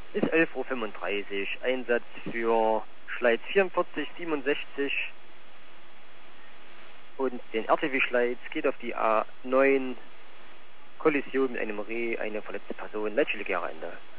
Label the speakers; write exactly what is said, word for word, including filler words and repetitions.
Speaker 1: Ist elf Uhr fünfunddreißig. Einsatz für Schleiz vierundvierzig siebenundsechzig und den R T W Schleiz geht auf die A neun. Kollision mit einem Reh, eine verletzte Person. Leitstelle Gera Ende.